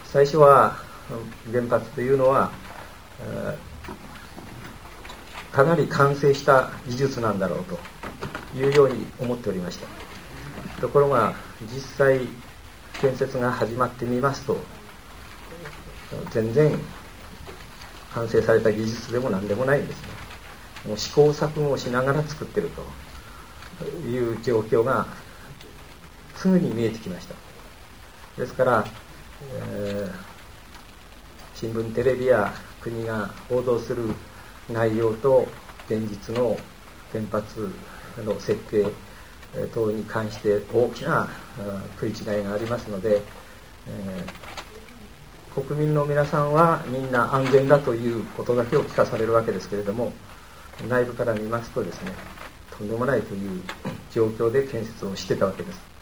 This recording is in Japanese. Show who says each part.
Speaker 1: 最初は原発というのはかなり完成した技術なんだろうというように思っておりました。ところが実際建設が始まってみますと、全然完成された技術でも何でもないんですね。もう試行錯誤しながら作っているという状況がすぐに見えてきました。ですから、新聞テレビや国が報道する内容と現実の原発の設計等に関して大きな食い違いがありますので、国民の皆さんはみんな安全だということだけを聞かされるわけですけれども、内部から見ますとですね、とんでもないという状況で建設をしてたわけです。